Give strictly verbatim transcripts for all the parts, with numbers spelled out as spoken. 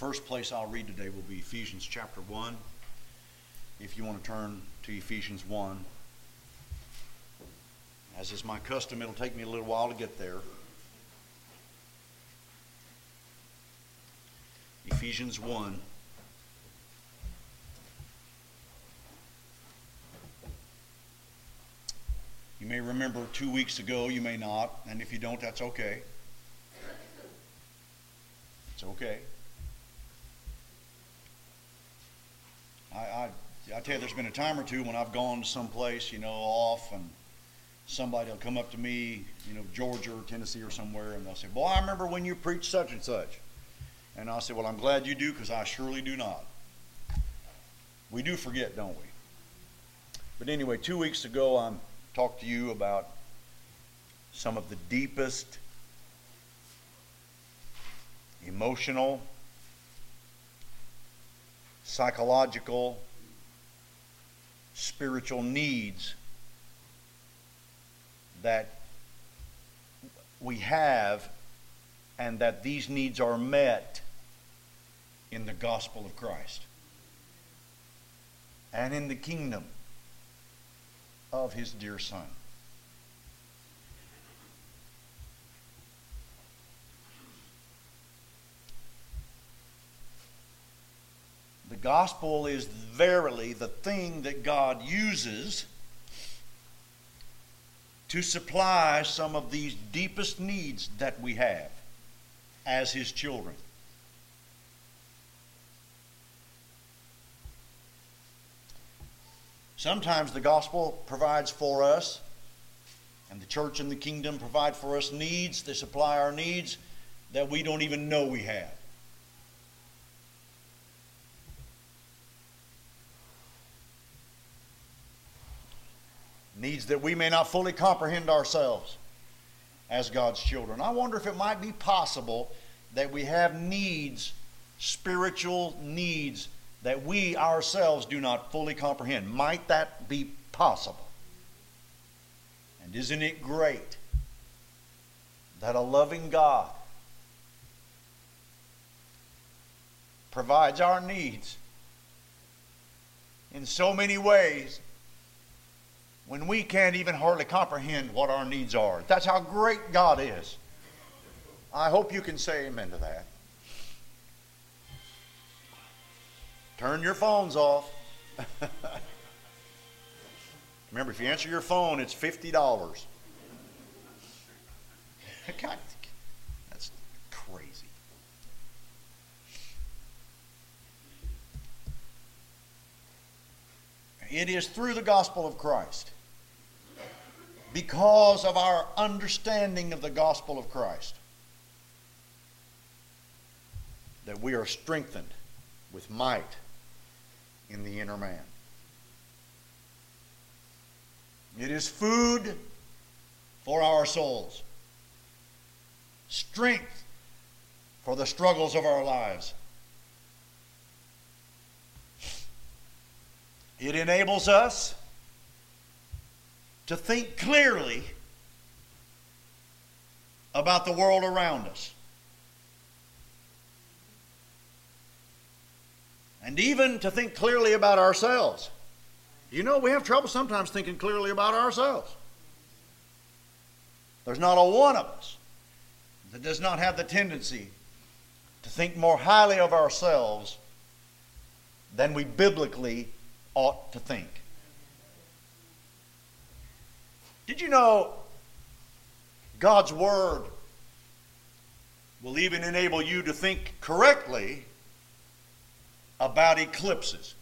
first place I'll read today will be Ephesians chapter one. If you want to turn to Ephesians one. As is my custom, it'll take me a little while to get there. Ephesians one. You may remember two weeks ago, you may not, and if you don't, that's okay. It's okay. I, I, I tell you, there's been a time or two when I've gone to some place, you know, off, and somebody will come up to me, you know, Georgia or Tennessee or somewhere, and they'll say, boy, I remember when you preached such and such. And I'll say, well, I'm glad you do, because I surely do not. We do forget, don't we? But anyway, two weeks ago, I talked to you about some of the deepest emotional, psychological, spiritual needs that we have, and that these needs are met in the gospel of Christ and in the kingdom of his dear Son. The gospel is verily the thing that God uses to supply some of these deepest needs that we have as his children. Sometimes the gospel provides for us, and the church and the kingdom provide for us needs, they supply our needs that we don't even know we have. Needs that we may not fully comprehend ourselves as God's children. I wonder if it might be possible that we have needs, spiritual needs, that we ourselves do not fully comprehend. Might that be possible? And isn't it great that a loving God provides our needs in so many ways when we can't even hardly comprehend what our needs are? That's how great God is. I hope you can say amen to that. Turn your phones off. Remember, if you answer your phone, it's fifty dollars. God, that's crazy. It is through the gospel of Christ, because of our understanding of the gospel of Christ, that we are strengthened with might in the inner man. It is food for our souls, strength for the struggles of our lives. It enables us to think clearly about the world around us. And even to think clearly about ourselves. You know, we have trouble sometimes thinking clearly about ourselves. There's not a one of us that does not have the tendency to think more highly of ourselves than we biblically ought to think. Did you know God's Word will even enable you to think correctly about eclipses?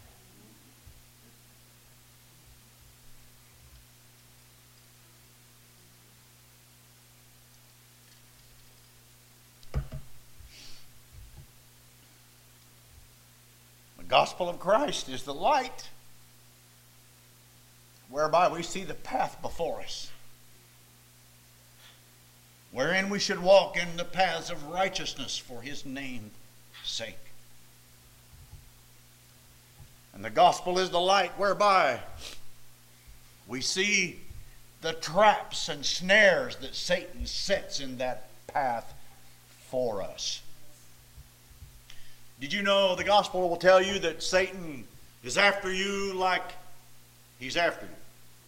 The gospel of Christ is the light whereby we see the path before us, wherein we should walk in the paths of righteousness for his name's sake. And the gospel is the light whereby we see the traps and snares that Satan sets in that path for us. Did you know the gospel will tell you that Satan is after you like he's after you?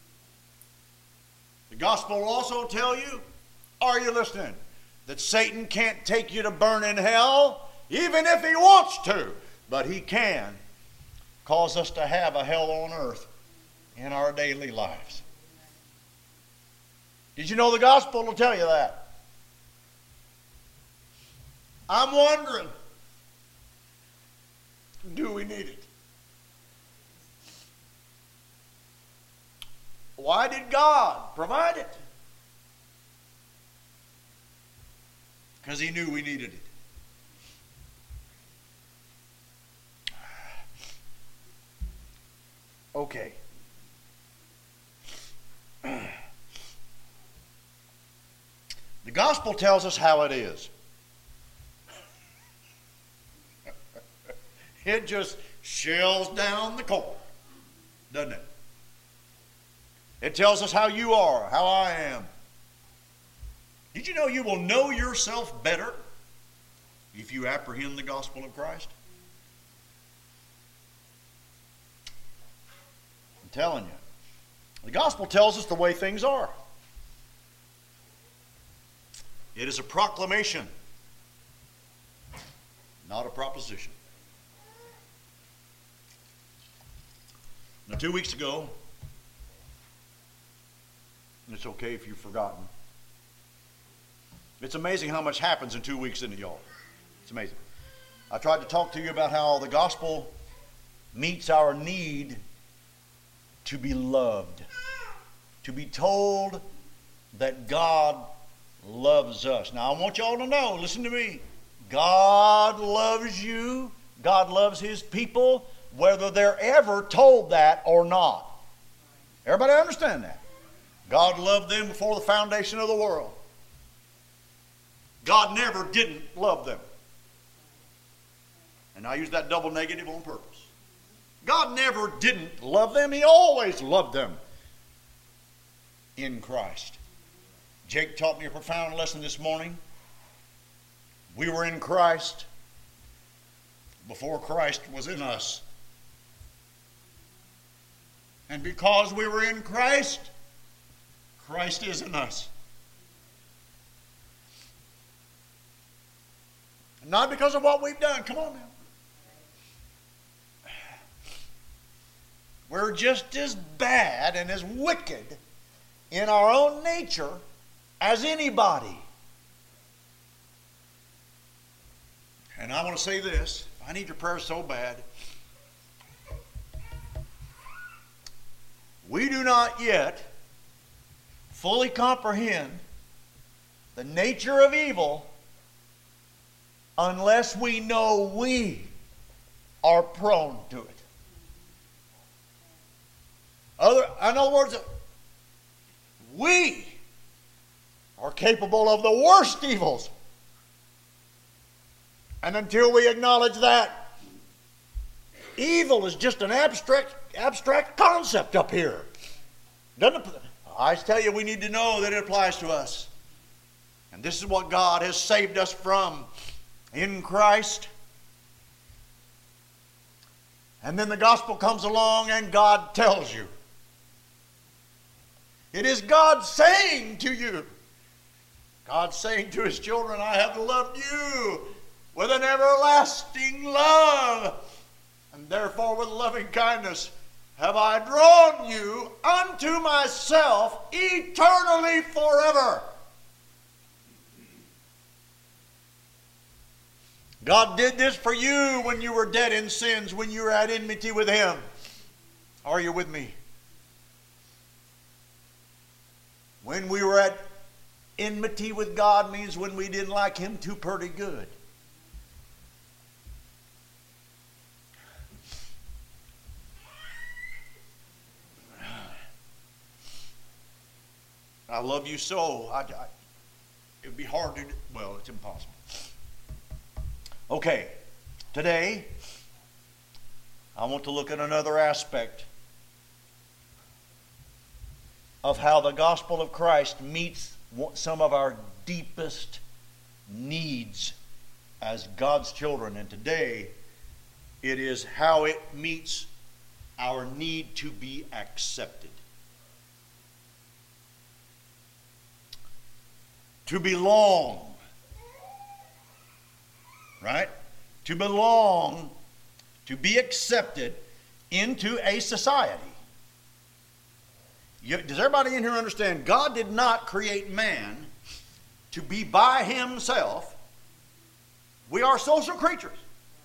The gospel will also tell you, are you listening, that Satan can't take you to burn in hell, even if he wants to, but he can cause us to have a hell on earth in our daily lives. Did you know the gospel will tell you that? I'm wondering, do we need it? Why did God provide it? Because he knew we needed it. Okay. The gospel tells us how it is. It just shells down the court, doesn't it? It tells us how you are, how I am. Did you know you will know yourself better if you apprehend the gospel of Christ? I'm telling you. The gospel tells us the way things are. It is a proclamation, not a proposition. Now, two weeks ago, and it's okay if you've forgotten, it's amazing how much happens in two weeks, isn't it, y'all? It's amazing. I tried to talk to you about how the gospel meets our need to be loved, to be told that God loves us. Now, I want y'all to know, listen to me, God loves you, God loves his people, whether they're ever told that or not. Everybody understand that? God loved them before the foundation of the world. God never didn't love them. And I use that double negative on purpose. God never didn't love them. He always loved them in Christ. Jake taught me a profound lesson this morning. We were in Christ before Christ was in us. And because we were in Christ, Christ is in us. Not because of what we've done. Come on now. We're just as bad and as wicked in our own nature as anybody. And I want to say this. I need your prayers so bad. We do not yet fully comprehend the nature of evil unless we know we are prone to it. Other, in other words, we are capable of the worst evils. And until we acknowledge that, evil is just an abstract, abstract concept up here. Doesn't it? I tell you, we need to know that it applies to us. And this is what God has saved us from in Christ. And then the gospel comes along and God tells you. It is God saying to you, God saying to his children, I have loved you with an everlasting love, and therefore with loving kindness have I drawn you unto myself eternally forever. God did this for you when you were dead in sins, when you were at enmity with him. Are you with me? When we were at enmity with God means when we didn't like him too pretty good. I love you so. I, I, it would be hard to do. Well, it's impossible. Okay, today I want to look at another aspect of how the gospel of Christ meets some of our deepest needs as God's children. And today It is how it meets our need to be accepted. To belong. Right? To belong, to be accepted into a society. You, does everybody in here understand? God did not create man to be by himself. We are social creatures.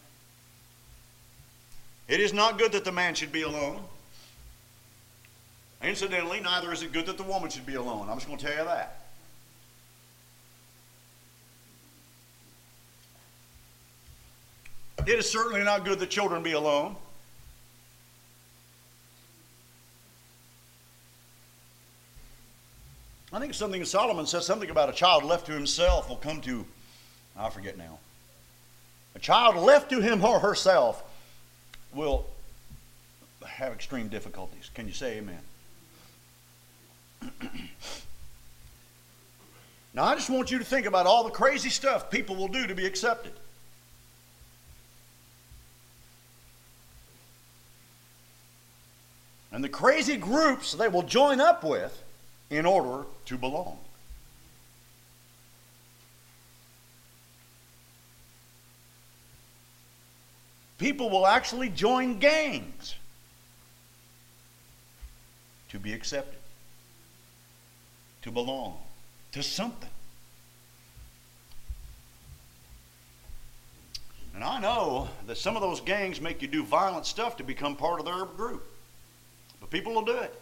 It is not good that the man should be alone. Incidentally, neither is it good that the woman should be alone. I'm just going to tell you that. It is certainly not good that children be alone. I think something Solomon says something about a child left to himself will come to, I forget now. A child left to him or herself will have extreme difficulties. Can you say amen? Now I just want you to think about all the crazy stuff people will do to be accepted. And the crazy groups they will join up with in order to belong. People will actually join gangs to be accepted, to belong to something. And I know that some of those gangs make you do violent stuff to become part of their group. But people will do it.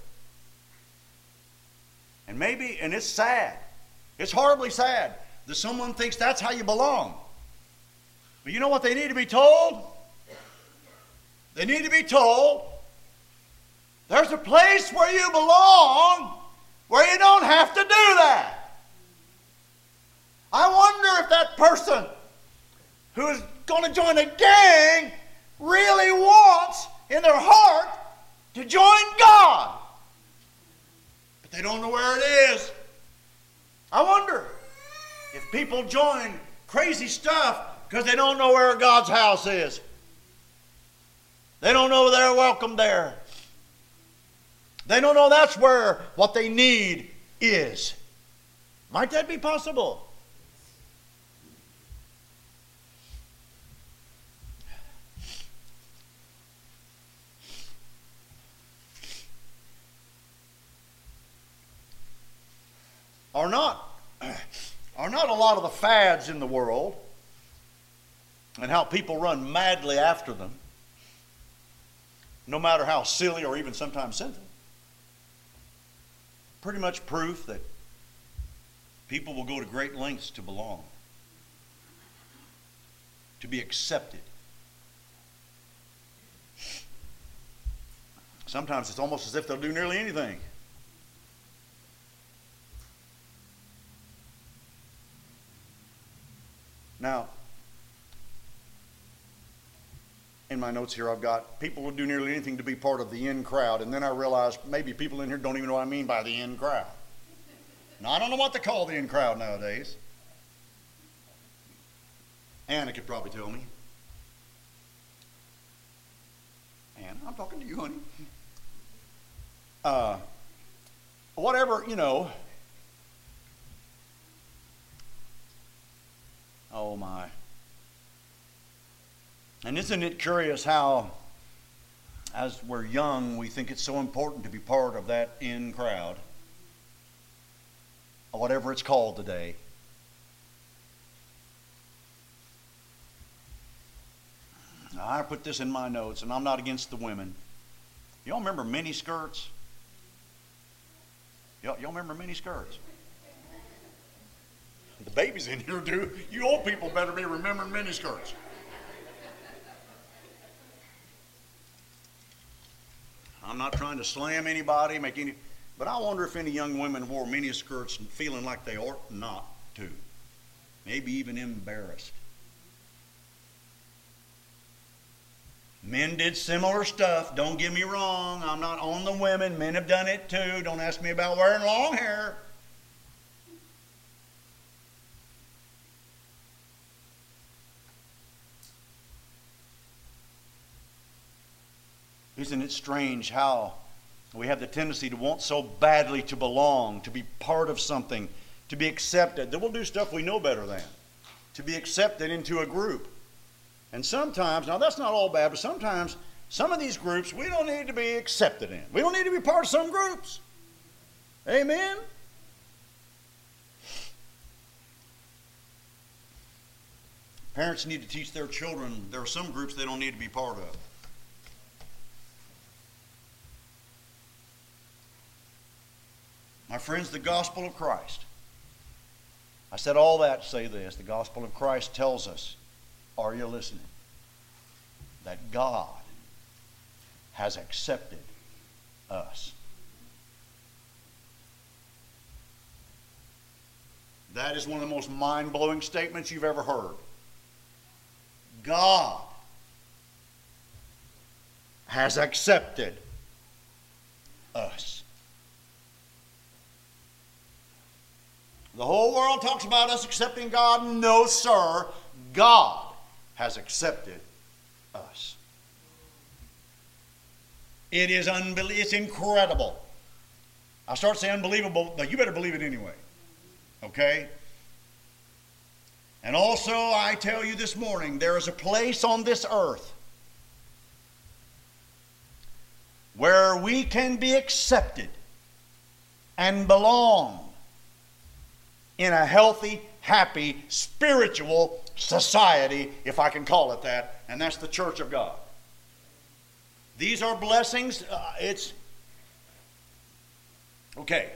And maybe, and it's sad. It's horribly sad that someone thinks that's how you belong. But you know what they need to be told? They need to be told there's a place where you belong where you don't have to do that. I wonder if that person who is going to join a gang really wants in their heart to join God. But they don't know where it is. I wonder if people join crazy stuff because they don't know where God's house is. They don't know they're welcome there. They don't know that's where what they need is. Might that be possible? Are not, are not a lot of the fads in the world and how people run madly after them, no matter how silly or even sometimes sinful, pretty much proof that people will go to great lengths to belong, to be accepted. Sometimes it's almost as if they'll do nearly anything. Now, in my notes here I've got people will do nearly anything to be part of the in crowd, and then I realized maybe people in here don't even know what I mean by the in crowd. Now, I don't know what they call the in crowd nowadays. Anna could probably tell me. Anna, I'm talking to you, honey. Uh, whatever, you know. Oh my. And isn't it curious how, as we're young, we think it's so important to be part of that in crowd, or whatever it's called today. Now, I put this in my notes, and I'm not against the women. Y'all remember mini skirts? Y'all, y'all remember mini skirts? The babies in here do. You old people better be remembering mini skirts. I'm not trying to slam anybody, make any, but I wonder if any young women wore mini skirts and feeling like they ought not to. Maybe even embarrassed. Men did similar stuff. Don't get me wrong. I'm not on the women. Men have done it too. Don't ask me about wearing long hair. Isn't it strange how we have the tendency to want so badly to belong, to be part of something, to be accepted, that we'll do stuff we know better than, to be accepted into a group. And sometimes, now that's not all bad, but sometimes some of these groups we don't need to be accepted in. We don't need to be part of some groups. Amen? Parents need to teach their children there are some groups they don't need to be part of. My friends, the gospel of Christ. I said all that to say this. The gospel of Christ tells us, are you listening? That God has accepted us. That is one of the most mind-blowing statements you've ever heard. God has accepted us. The whole world talks about us accepting God. No, sir. God has accepted us. It is unbelievable. It's incredible. I start saying unbelievable, but you better believe it anyway. Okay? And also, I tell you this morning, there is a place on this earth where we can be accepted and belong in a healthy, happy, spiritual society, if I can call it that, and that's the church of God. These are blessings. Uh, it's okay.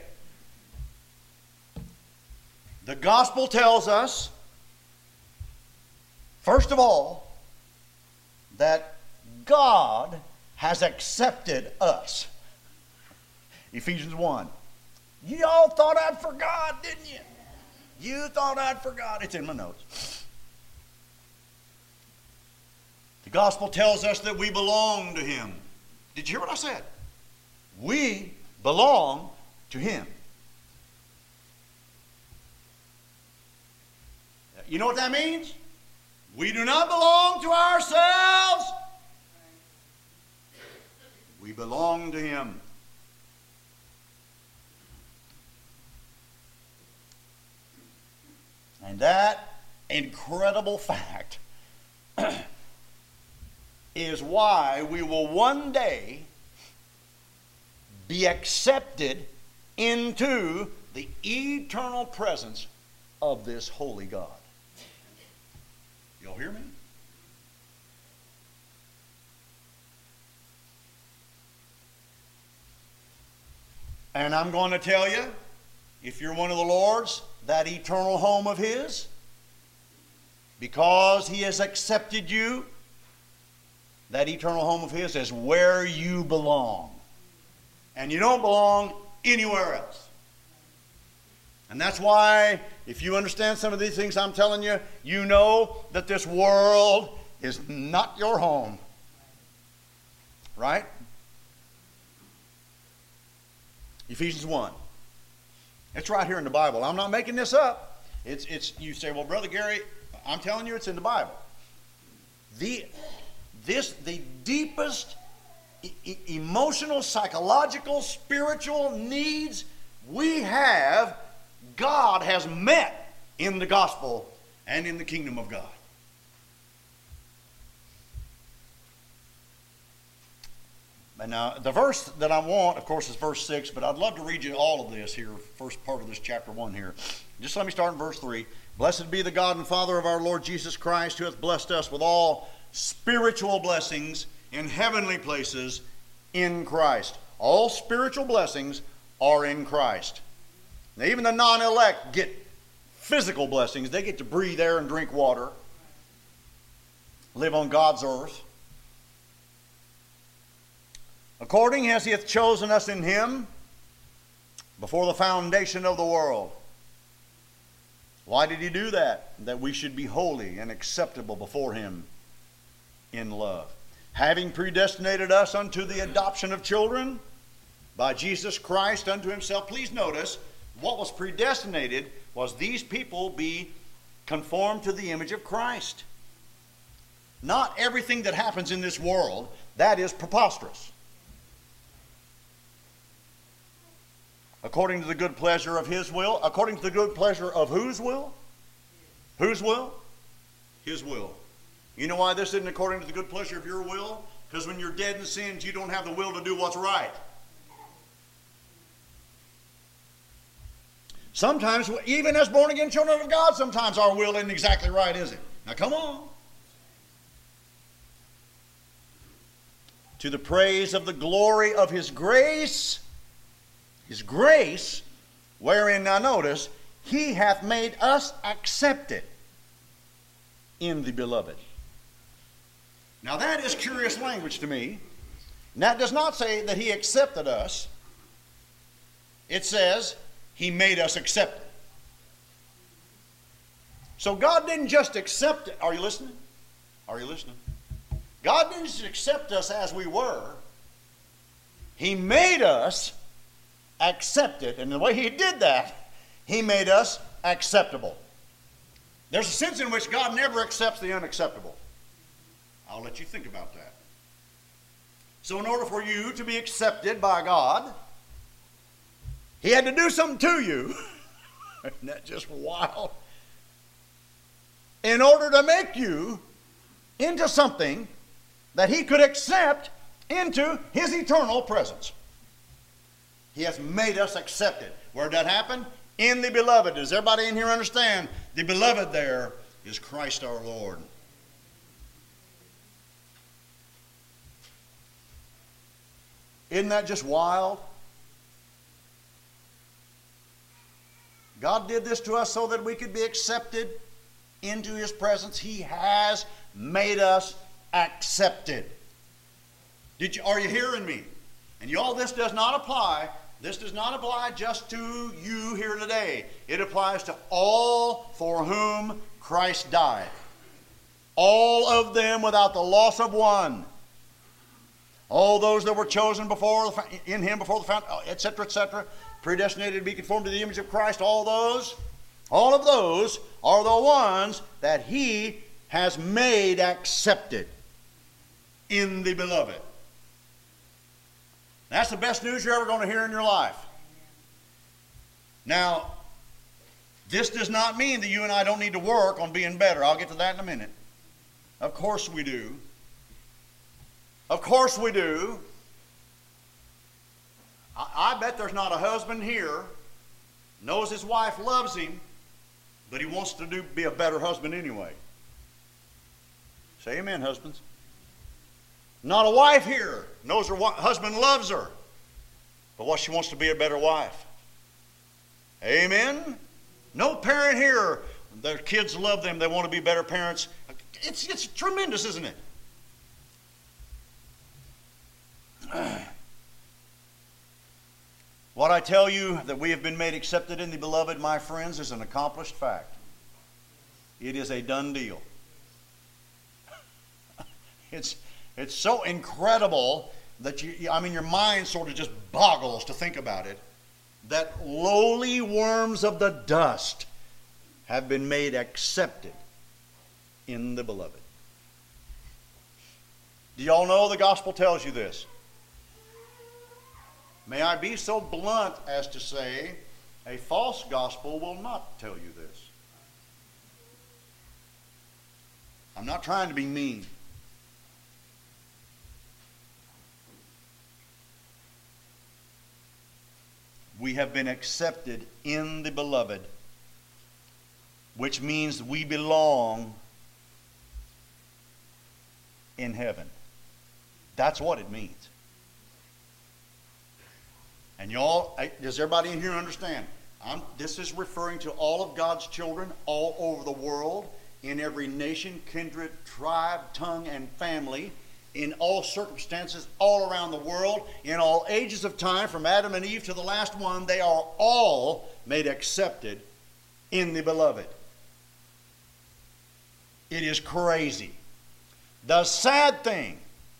The gospel tells us, first of all, that God has accepted us. Ephesians one. You all thought I'd forgot, didn't you? You thought I'd forgot. It's in my notes. The gospel tells us that we belong to Him. Did you hear what I said? We belong to Him. You know what that means? We do not belong to ourselves. We belong to Him. And that incredible fact is why we will one day be accepted into the eternal presence of this holy God. Y'all hear me? And I'm going to tell you, if you're one of the Lord's, that eternal home of His, because He has accepted you, that eternal home of His is where you belong. And you don't belong anywhere else. And that's why, if you understand some of these things I'm telling you, you know that this world is not your home. Right? Ephesians one. It's right here in the Bible. I'm not making this up. It's, it's, you say, well, Brother Gary, I'm telling you it's in the Bible. The, this, the deepest e- emotional, psychological, spiritual needs we have, God has met in the gospel and in the kingdom of God. And now, the verse that I want, of course, is verse six, but I'd love to read you all of this here, first part of this chapter one here. Just let me start in verse three. Blessed be the God and Father of our Lord Jesus Christ, who hath blessed us with all spiritual blessings in heavenly places in Christ. All spiritual blessings are in Christ. Now, even the non-elect get physical blessings. They get to breathe air and drink water, live on God's earth. According as He hath chosen us in Him before the foundation of the world. Why did He do that? That we should be holy and acceptable before Him in love. Having predestinated us unto the adoption of children by Jesus Christ unto Himself. Please notice, what was predestinated was these people be conformed to the image of Christ. not everything that happens in this world, that is preposterous. According to the good pleasure of His will. According to the good pleasure of whose will? Whose will? His will. You know why this isn't according to the good pleasure of your will? Because when you're dead in sins, you don't have the will to do what's right. Sometimes, even as born-again children of God, sometimes our will isn't exactly right, is it? Now come on. To the praise of the glory of His grace, His grace, wherein, now notice, He hath made us accepted in the beloved. Now that is curious language to me. And that does not say that He accepted us. It says He made us accepted. So God didn't just accept it. Are you listening? Are you listening? God didn't just accept us as we were. He made us accepted. And the way He did that, He made us acceptable. There's a sense in which God never accepts the unacceptable. I'll let you think about that. So in order for you to be accepted by God, He had to do something to you. Isn't that just wild? In order to make you into something that He could accept into His eternal presence. He has made us accepted. Where did that happen? In the beloved. Does everybody in here understand? The beloved there is Christ our Lord. Isn't that just wild? God did this to us so that we could be accepted into His presence. He has made us accepted. Did you, are you hearing me? And y'all, this does not apply. This does not apply just to you here today. It applies to all for whom Christ died. All of them without the loss of one. All those that were chosen before the, in Him before the fountain, et cetera, et cetera, predestinated to be conformed to the image of Christ. All those, all of those are the ones that He has made accepted in the beloved. That's the best news you're ever going to hear in your life. Now, this does not mean that you and I don't need to work on being better. I'll get to that in a minute. Of course we do. Of course we do. I, I bet there's not a husband here knows his wife loves him, but he wants to do, be a better husband anyway. Say amen, husbands. Not a wife here knows her husband loves her, but what she wants to be a better wife. Amen? No parent here, their kids love them, they want to be better parents. It's, it's tremendous, isn't it? What I tell you that we have been made accepted in the beloved, my friends, is an accomplished fact. It is a done deal. It's, it's so incredible that you, I mean, your mind sort of just boggles to think about it, that lowly worms of the dust have been made accepted in the beloved. Do y'all know the gospel tells you this? May I be so blunt as to say, a false gospel will not tell you this. I'm not trying to be mean. We have been accepted in the beloved, which means we belong in heaven. That's what it means. And y'all, does everybody in here understand? I'm, this is referring to all of God's children all over the world, in every nation, kindred, tribe, tongue, and family, in all circumstances, all around the world, in all ages of time, from Adam and Eve to the last one. They are all made accepted in the beloved. It is crazy. The sad thing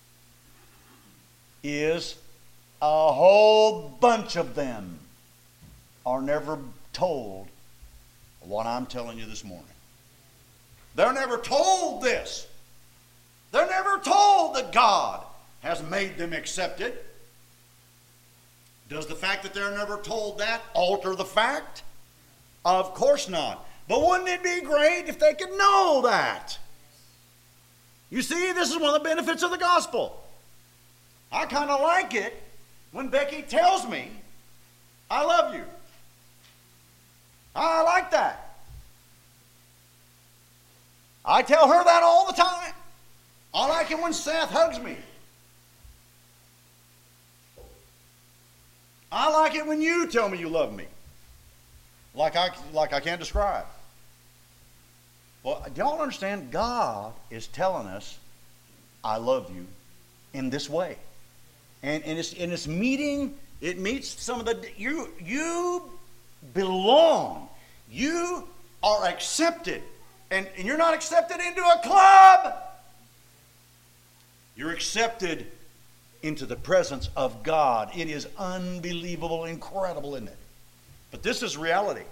is a whole bunch of them are never told what I'm telling you this morning. They're never told this. They're never told that God has made them accepted. Does the fact that they're never told that alter the fact? Of course not. But wouldn't it be great if they could know that? You see, this is one of the benefits of the gospel. I kind of like it when Becky tells me, I love you. I like that. I tell her that all the time. I like it when Seth hugs me. I like it when you tell me you love me. Like I, like I can't describe. Well, do y'all understand? God is telling us, I love you in this way. And, and, it's, and it's meeting, it meets some of the, you, you belong. You are accepted. And, and you're not accepted into a club. You're accepted into the presence of God. It is unbelievable, incredible, isn't it? But this is reality.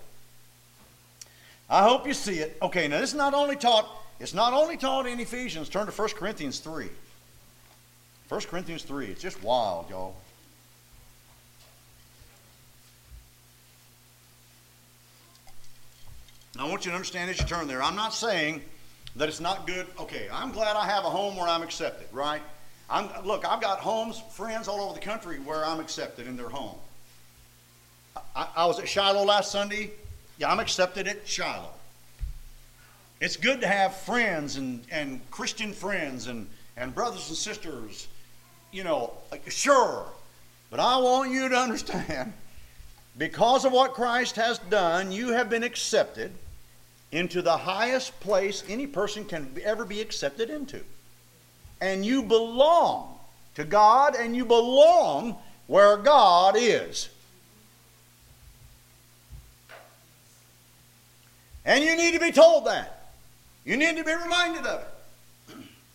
I hope you see it. Okay, now this is not only taught, it's not only taught in Ephesians. Turn to First Corinthians three. First Corinthians three. It's just wild, y'all. I want you to understand as you turn there, I'm not saying that it's not good. Okay, I'm glad I have a home where I'm accepted, right? I'm, look, I've got homes, friends all over the country where I'm accepted in their home. I, I was at Shiloh last Sunday. Yeah, I'm accepted at Shiloh. It's good to have friends and, and Christian friends and, and brothers and sisters, you know, like, sure. But I want you to understand, because of what Christ has done, you have been accepted into the highest place any person can ever be accepted into. And you belong to God, and you belong where God is. And you need to be told that. You need to be reminded of it.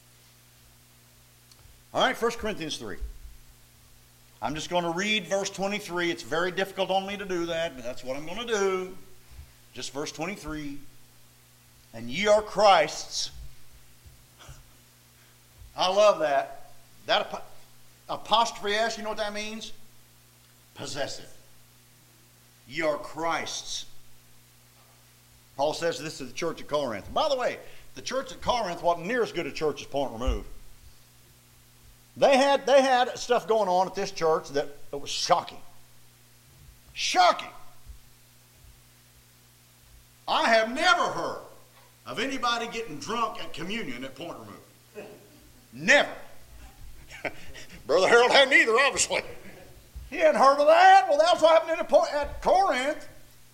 All right, First Corinthians three. I'm just going to read verse twenty-three. It's very difficult on me to do that, but that's what I'm going to do. Just verse twenty-three. And ye are Christ's. I love that. That apostrophe S, you know what that means? Possessive. Ye are Christ's. Paul says this to the church at Corinth. By the way, the church at Corinth wasn't near as good a church as Point Remove. They had, they had stuff going on at this church that, that was shocking. Shocking. I have never heard of anybody getting drunk at communion at Point Remove. Never. Brother Harold hadn't either, obviously. He hadn't heard of that. Well, that's what happened at, at Corinth.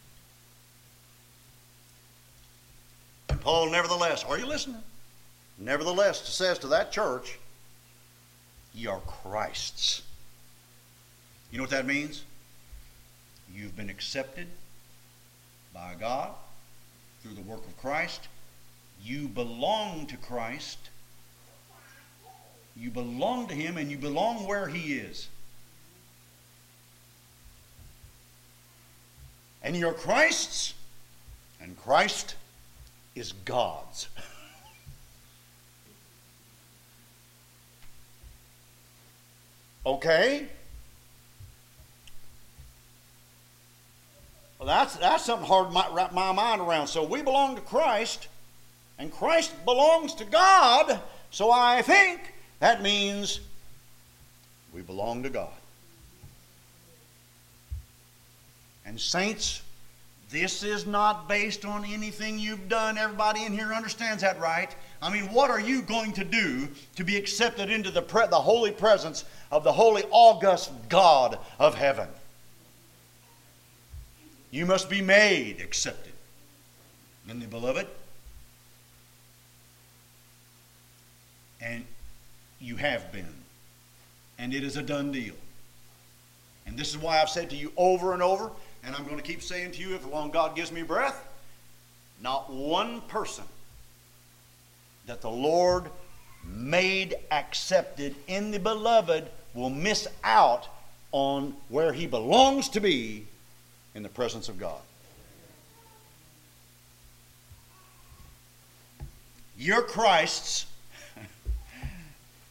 And Paul, nevertheless, are you listening? Nevertheless, says to that church, ye are Christ's. You know what that means? You've been accepted by God through the work of Christ. You belong to Christ. You belong to Him, and you belong where He is. And you're Christ's, and Christ is God's. Okay? Well, that's, that's something hard to wrap my mind around. So we belong to Christ, and Christ belongs to God, so I think that means we belong to God. And saints, this is not based on anything you've done. Everybody in here understands that, right? I mean, what are you going to do to be accepted into the, pre- the holy presence of the holy, august God of heaven? You must be made accepted in the beloved. And you have been. And it is a done deal. And this is why I've said to you over and over, and I'm going to keep saying to you if long God gives me breath, not one person that the Lord made accepted in the beloved will miss out on where he belongs to be in the presence of God. You're Christ's,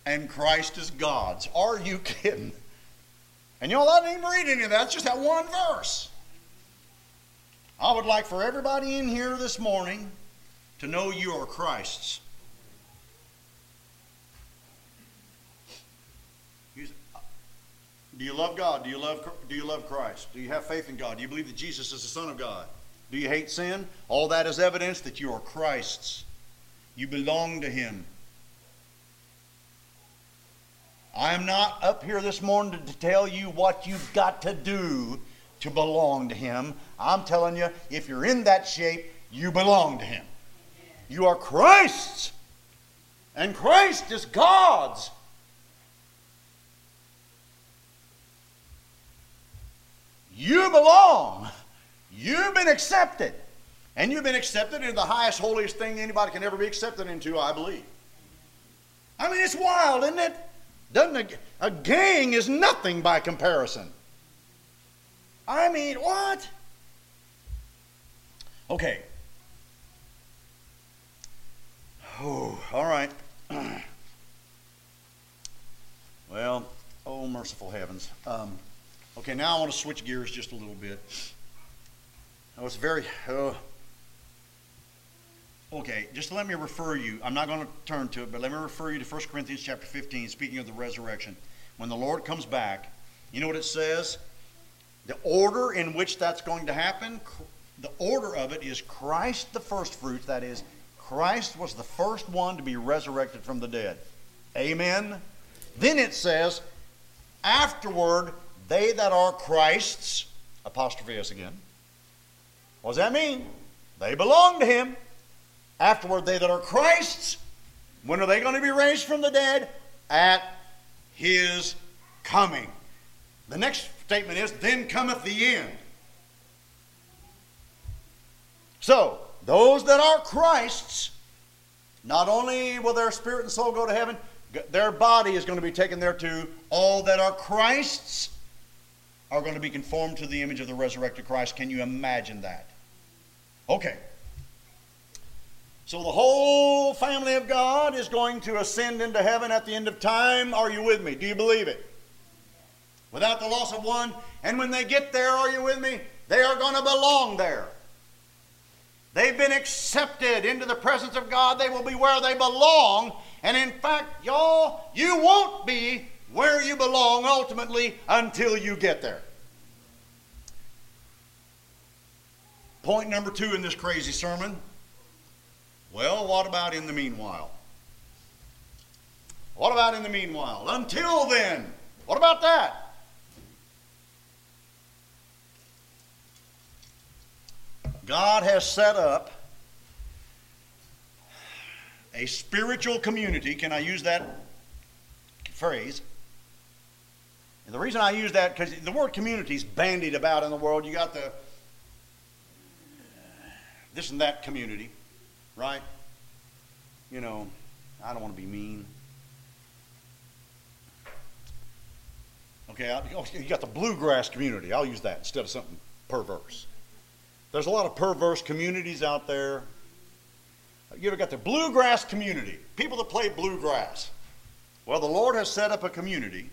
and Christ is God's. Are you kidding? And y'all, I didn't even read any of that. It's just that one verse. I would like for everybody in here this morning to know you are Christ's. Do you love God? Do you love, do you love Christ? Do you have faith in God? Do you believe that Jesus is the Son of God? Do you hate sin? All that is evidence that you are Christ's. You belong to Him. I am not up here this morning to tell you what you've got to do to belong to Him. I'm telling you, if you're in that shape, you belong to Him. You are Christ's. And Christ is God's. You belong. You've been accepted. And you've been accepted into the highest, holiest thing anybody can ever be accepted into, I believe. I mean, it's wild, isn't it? Doesn't a, a gang is nothing by comparison. I mean, what? Okay. Oh, all right. Well, oh, merciful heavens. Um, okay, now I want to switch gears just a little bit. I was very... Uh, Okay, just let me refer you. I'm not going to turn to it, but let me refer you to First Corinthians chapter fifteen, speaking of the resurrection. When the Lord comes back, you know what it says? The order in which that's going to happen, the order of it is Christ the first fruits. That is, Christ was the first one to be resurrected from the dead. Amen? Then it says, afterward, they that are Christ's, apostrophe S again. What does that mean? They belong to Him. Afterward, they that are Christ's, when are they going to be raised from the dead? At His coming. The next statement is, then cometh the end. So, those that are Christ's, not only will their spirit and soul go to heaven, their body is going to be taken there too. All that are Christ's are going to be conformed to the image of the resurrected Christ. Can you imagine that? Okay. So the whole family of God is going to ascend into heaven at the end of time. Are you with me? Do you believe it? Without the loss of one. And when they get there, are you with me? They are going to belong there. They've been accepted into the presence of God. They will be where they belong. And in fact, y'all, you won't be where you belong ultimately until you get there. Point number two in this crazy sermon. Well, what about in the meanwhile? What about in the meanwhile? Until then, what about that? God has set up a spiritual community. Can I use that phrase? And the reason I use that, because the word community is bandied about in the world. You got the this and that community. Right? You know, I don't want to be mean. Okay, I, you got the bluegrass community. I'll use that instead of something perverse. There's a lot of perverse communities out there. You ever got the bluegrass community? People that play bluegrass. Well, the Lord has set up a community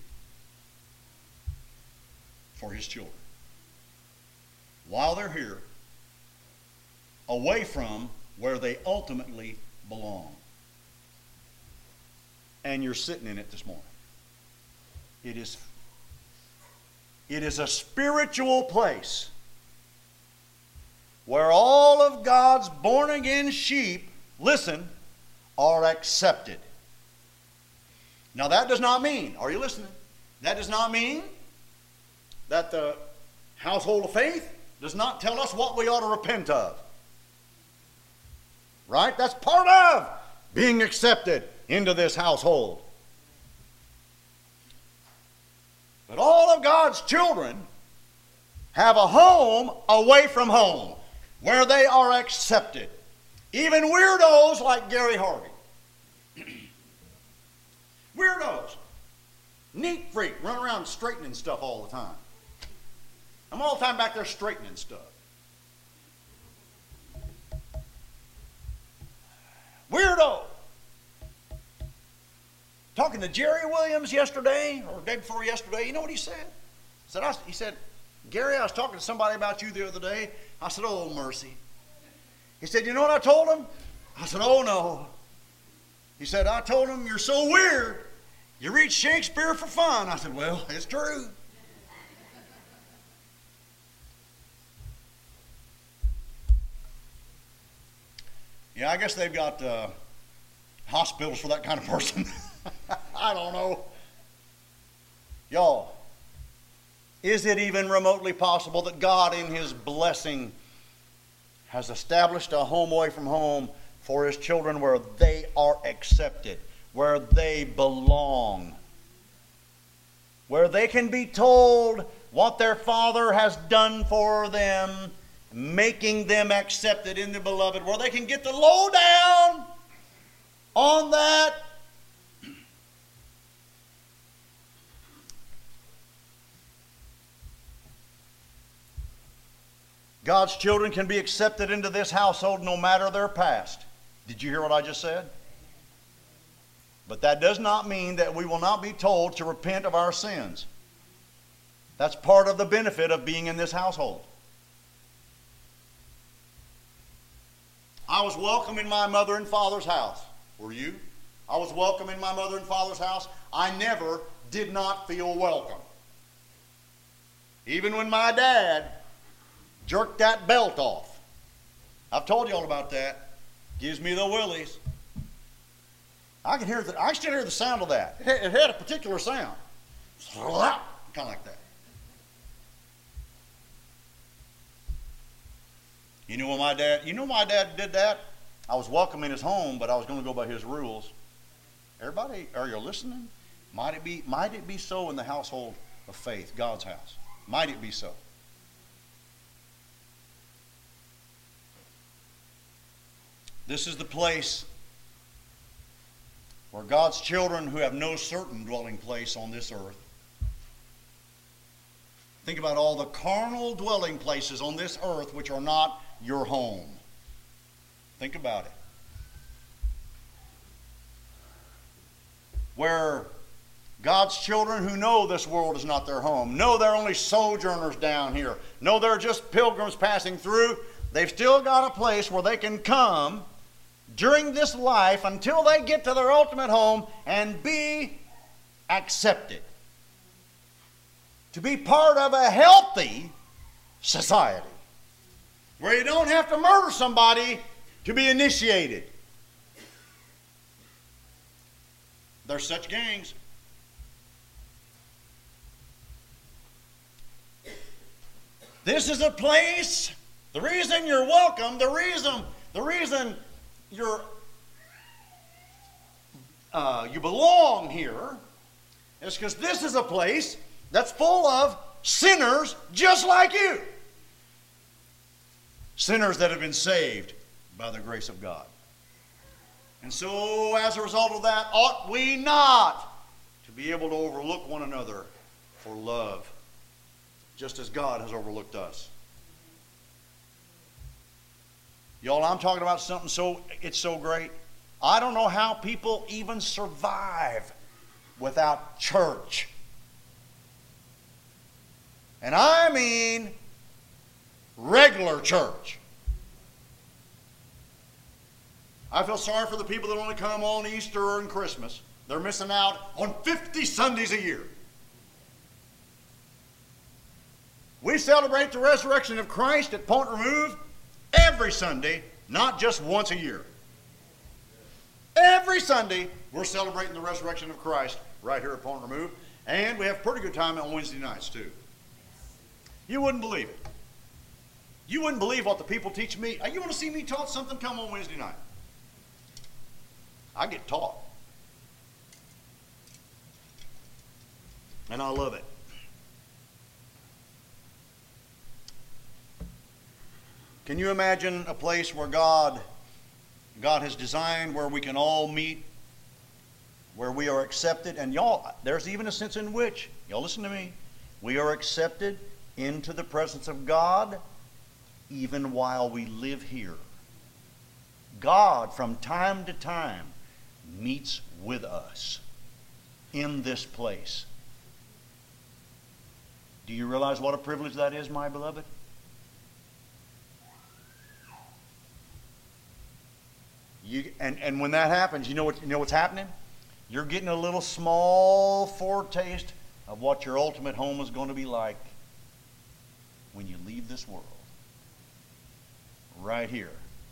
for His children. While they're here, away from where they ultimately belong. And you're sitting in it this morning. It is, it is a spiritual place where all of God's born-again sheep, listen, are accepted. Now that does not mean, are you listening? That does not mean that the household of faith does not tell us what we ought to repent of. Right? That's part of being accepted into this household. But all of God's children have a home away from home where they are accepted. Even weirdos like Gary Harvey. Weirdos. Neat freak. Run around straightening stuff all the time. I'm all the time back there straightening stuff. Weirdo. talking to Jerry Williams yesterday, or the day before yesterday. You know what he said? He said, I, he said, Gary, I was talking to somebody about you the other day. I said, oh, mercy. He said, you know what I told him? I said, oh, no. He said, I told him, you're so weird. You read Shakespeare for fun. I said, well, it's true. Yeah, I guess they've got uh, hospitals for that kind of person. I don't know. Y'all, is it even remotely possible that God in His blessing has established a home away from home for His children where they are accepted, where they belong, where they can be told what their Father has done for them, making them accepted in the Beloved, where they can get the lowdown on that? God's children can be accepted into this household no matter their past. Did you hear what I just said? But that does not mean that we will not be told to repent of our sins. That's part of the benefit of being in this household. I was welcome in my mother and father's house. Were you? I was welcome in my mother and father's house. I never did not feel welcome. Even when my dad jerked that belt off. I've told you all about that. Gives me the willies. I can hear the, I still hear the sound of that. It had, it had a particular sound. Kind of like that. You know when my dad, you know my dad did that? I was welcome in his home, but I was going to go by his rules. Everybody, are you listening? Might it be, might it be so in the household of faith, God's house? Might it be so? This is the place where God's children who have no certain dwelling place on this earth. Think about all the carnal dwelling places on this earth which are not your home. Think about it. Where God's children who know this world is not their home, know they're only sojourners down here, know they're just pilgrims passing through, they've still got a place where they can come during this life until they get to their ultimate home and be accepted. To be part of a healthy society where you don't have to murder somebody to be initiated. There's such gangs. This is a place, the reason you're welcome, the reason, the reason you're, uh, you belong here is because this is a place that's full of sinners just like you. Sinners that have been saved by the grace of God. And so, as a result of that, ought we not to be able to overlook one another for love, just as God has overlooked us. Y'all, I'm talking about something so, it's so great. I don't know how people even survive without church. And I mean regular church. I feel sorry for the people that only come on Easter and Christmas. They're missing out on fifty Sundays a year. We celebrate the resurrection of Christ at Point Remove every Sunday, not just once a year. Every Sunday, we're celebrating the resurrection of Christ right here at Point Remove. And we have a pretty good time on Wednesday nights, too. You wouldn't believe it. You wouldn't believe what the people teach me. You want to see me taught something? Come on Wednesday night. I get taught. And I love it. Can you imagine a place where God, God has designed where we can all meet, where we are accepted? And y'all, there's even a sense in which, y'all listen to me, we are accepted into the presence of God even while we live here. God, from time to time, meets with us. in this place. Do you realize what a privilege that is, my beloved? You, and, and when that happens, you know what you know what's happening? You're getting a little small foretaste of what your ultimate home is going to be like when you leave this world. Right here.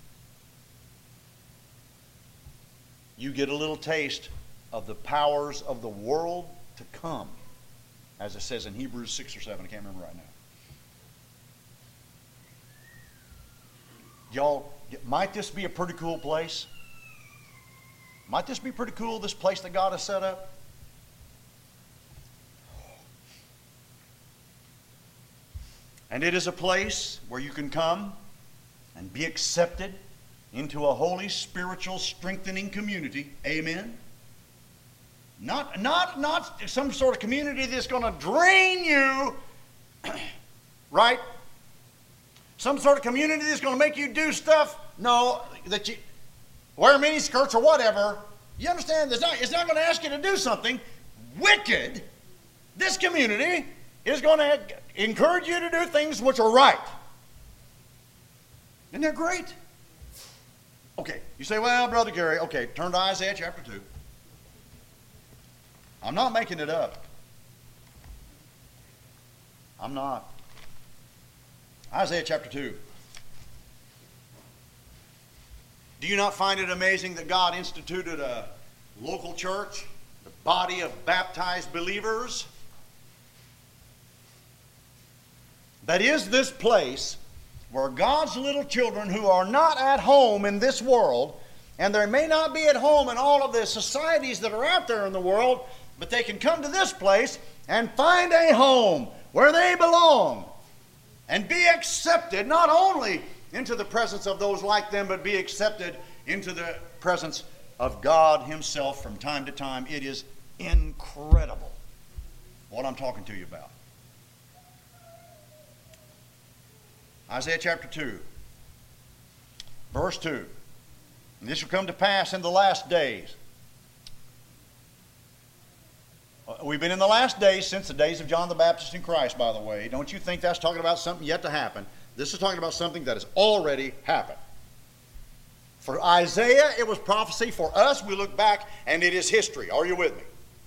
You get a little taste of the powers of the world to come, as it says in Hebrews six or seven. I can't remember right now. Y'all, might this be a pretty cool place? Might this be pretty cool, this place that God has set up? And it is a place where you can come and be accepted into a holy, spiritual, strengthening community. Amen? Not, not, not some sort of community that's going to drain you, right? Some sort of community that's going to make you do stuff, no, that you wear mini skirts or whatever. You understand? It's not, it's not going to ask you to do something wicked. This community is going to encourage you to do things which are right. Isn't that great? Okay, you say, well, Brother Gary, okay, turn to Isaiah chapter two. I'm not making it up. I'm not. Isaiah chapter two. Do you not find it amazing that God instituted a local church, the body of baptized believers? That is this place where God's little children who are not at home in this world, and they may not be at home in all of the societies that are out there in the world, but they can come to this place and find a home where they belong and be accepted not only into the presence of those like them, but be accepted into the presence of God Himself from time to time. It is incredible what I'm talking to you about. Isaiah chapter two, verse two. And this shall come to pass in the last days. We've been in the last days since the days of John the Baptist and Christ, by the way. Don't you think that's talking about something yet to happen? This is talking about something that has already happened. For Isaiah, it was prophecy. For us, we look back, and it is history. Are you with me?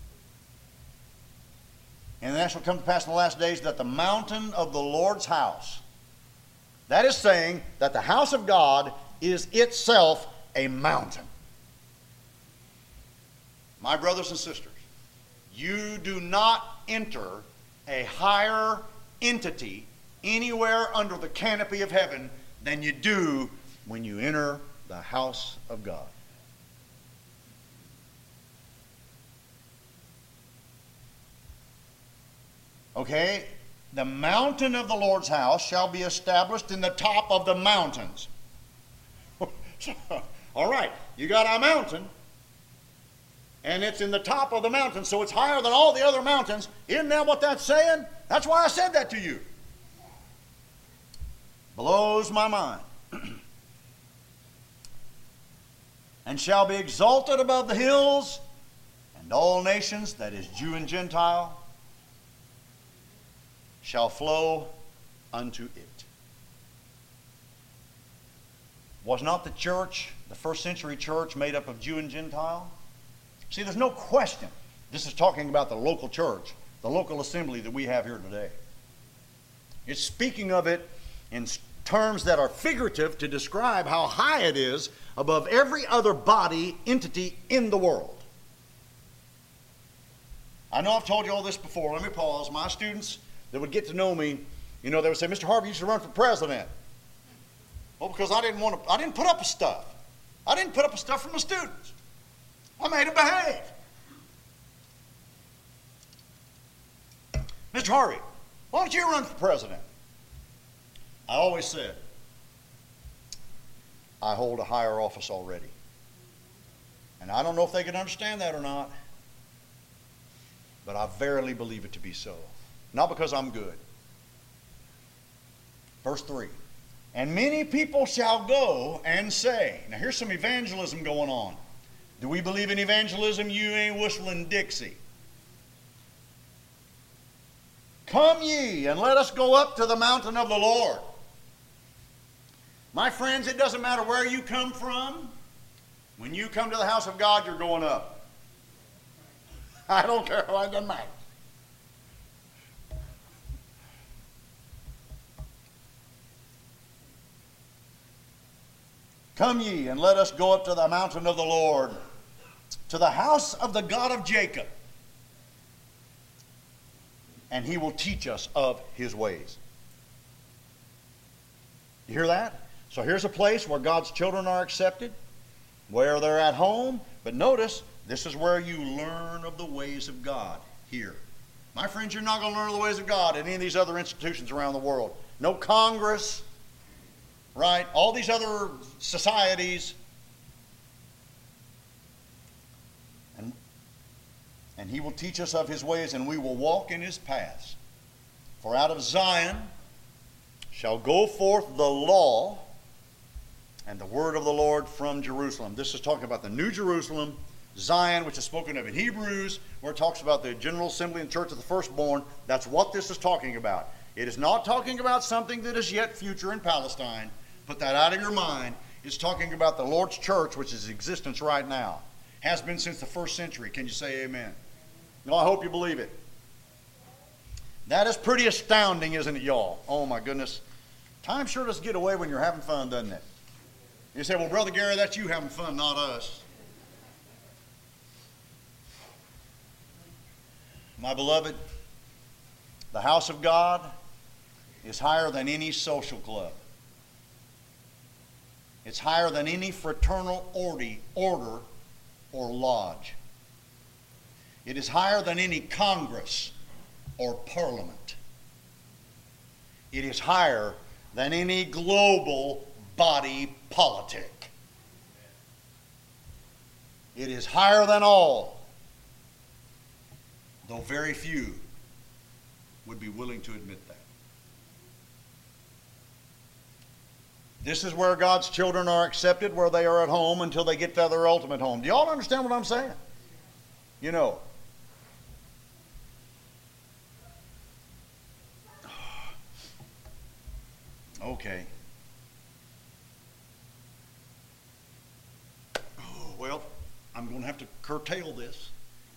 And that shall come to pass in the last days that the mountain of the Lord's house, that is saying that the house of God is itself a mountain. My brothers and sisters, you do not enter a higher entity anywhere under the canopy of heaven than you do when you enter the house of God. Okay? The mountain of the Lord's house shall be established in the top of the mountains. All right, you got a mountain, and it's in the top of the mountain, so it's higher than all the other mountains. Isn't that what that's saying? That's why I said that to you. Blows my mind. And shall be exalted above the hills, and all nations, that is Jew and Gentile, shall flow unto it. Was not the church, the first century church, made up of Jew and Gentile? See, there's no question. This is talking about the local church, the local assembly that we have here today. It's speaking of it in terms that are figurative to describe how high it is above every other body, entity in the world. I know I've told you all this before. Let me pause. My students that would get to know me, you know, they would say, Mister Harvey, you should run for president. Well, because I didn't want to, I didn't put up with stuff. I didn't put up with stuff from the students. I made them behave. Mister Harvey, why don't you run for president? I always said, I hold a higher office already. And I don't know if they can understand that or not, but I verily believe it to be so. Not because I'm good. Verse three. And many people shall go and say, now here's some evangelism going on. Do we believe in evangelism? You ain't whistling Dixie. Come ye, and let us go up to the mountain of the Lord. My friends, it doesn't matter where you come from. When you come to the house of God, you're going up. I don't care. It doesn't matter. Come ye, and let us go up to the mountain of the Lord, to the house of the God of Jacob, and he will teach us of his ways. You hear that? So here's a place where God's children are accepted, where they're at home. But notice, this is where you learn of the ways of God here. My friends, you're not going to learn the ways of God in any of these other institutions around the world. No Congress, right? All these other societies. And, and he will teach us of his ways, and we will walk in his paths. For out of Zion shall go forth the law and the word of the Lord from Jerusalem. This is talking about the New Jerusalem, Zion, which is spoken of in Hebrews, where it talks about the general assembly and church of the firstborn. That's what this is talking about. It is not talking about something that is yet future in Palestine. Put that out of your mind. It's talking about the Lord's church, which is in existence right now. Has been since the first century. Can you say amen? No, I hope you believe it. That is pretty astounding, isn't it, y'all? Oh, my goodness. Time sure does get away when you're having fun, doesn't it? You say, well, Brother Gary, that's you having fun, not us. My beloved, the house of God is higher than any social club. It's higher than any fraternal order or lodge. It is higher than any Congress or parliament. It is higher than any global body politic. It is higher than all, though very few would be willing to admit that. This is where God's children are accepted, where they are at home until they get to their ultimate home. Do y'all understand what I'm saying? You know, okay. Oh, well, I'm going to have to curtail this.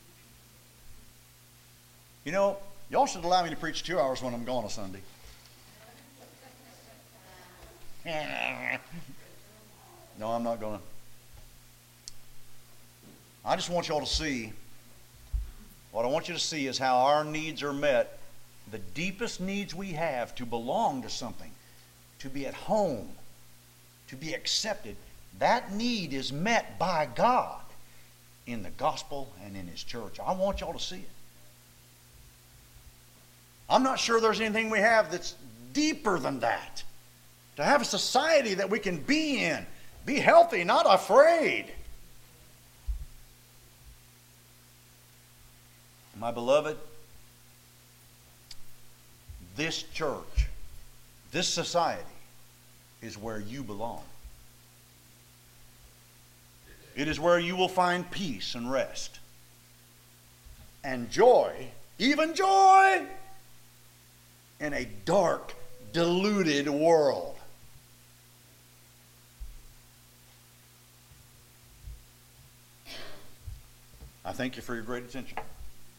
You know, y'all should allow me to preach two hours when I'm gone on Sunday. No, I'm not going to. I just want y'all to see, what I want you to see is how our needs are met, the deepest needs we have to belong to something, to be at home, to be accepted. That need is met by God in the gospel and in his church. I want y'all to see it. I'm not sure there's anything we have that's deeper than that. To have a society that we can be in, be healthy, not afraid. My beloved, this church, this society is where you belong. It is where you will find peace and rest and joy, even joy, in a dark, deluded world. I thank you for your great attention.